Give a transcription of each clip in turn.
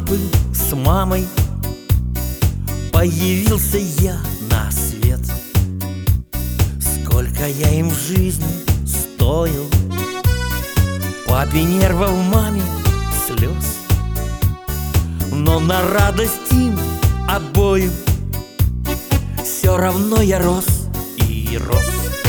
папы, с мамой появился я на свет. Сколько я им в жизни стоил, папе нервов, маме слез, но на радость им обоим все равно я рос и рос.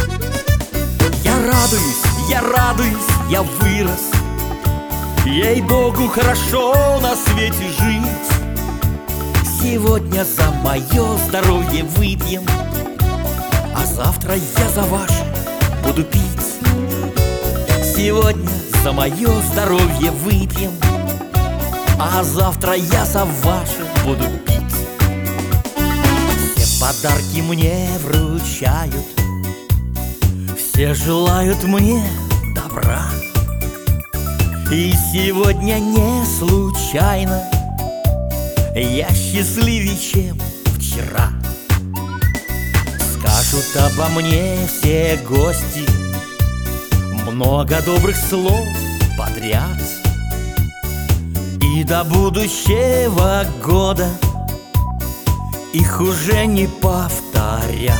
Я радуюсь, я вырос. Ей-богу, хорошо на свете жить. Сегодня за мое здоровье выпьем, а завтра я за ваше буду пить. Сегодня за мое здоровье выпьем, а завтра я за ваше буду пить. Все подарки мне вручают, все желают мне добра. И сегодня не случайно я счастливее, чем вчера. Скажут обо мне все гости много добрых слов подряд, и до будущего года их уже не повторят.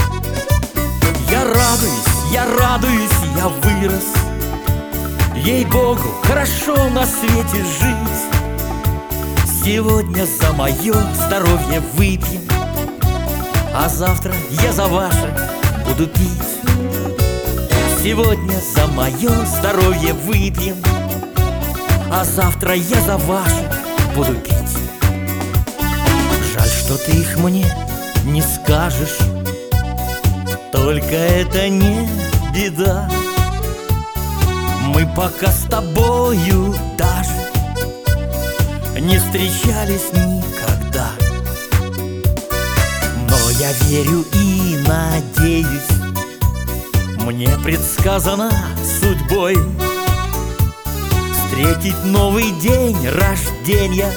Я радуюсь, я вырос. Ей-богу, хорошо на свете жить. Сегодня за мое здоровье выпьем, а завтра я за ваше буду пить. Сегодня за мое здоровье выпьем, а завтра я за ваше буду пить. Жаль, что ты их мне не скажешь, только это не беда. Мы пока с тобою даже не встречались никогда. Но я верю и надеюсь, мне предсказано судьбой встретить новый день рождения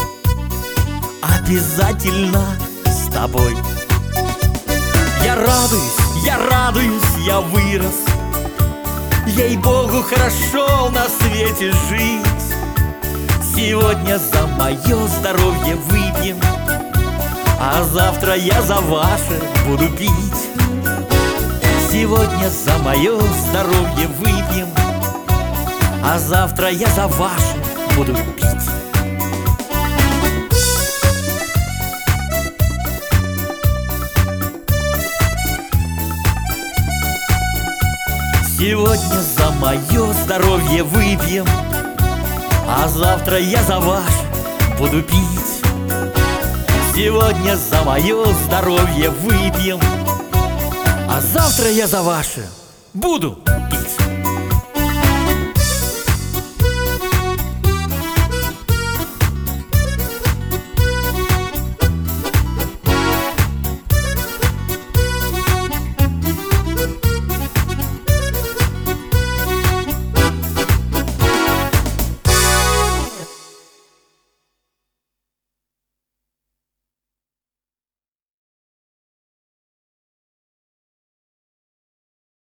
обязательно с тобой. Я радуюсь, я вырос. Ей-богу, хорошо на свете жить. Сегодня за мое здоровье выпьем, а завтра я за ваше буду пить. Сегодня за мое здоровье выпьем, а завтра я за ваше буду пить. Сегодня за мое здоровье выпьем, а завтра я за ваше буду пить. Сегодня за мое здоровье выпьем, а завтра я за ваше буду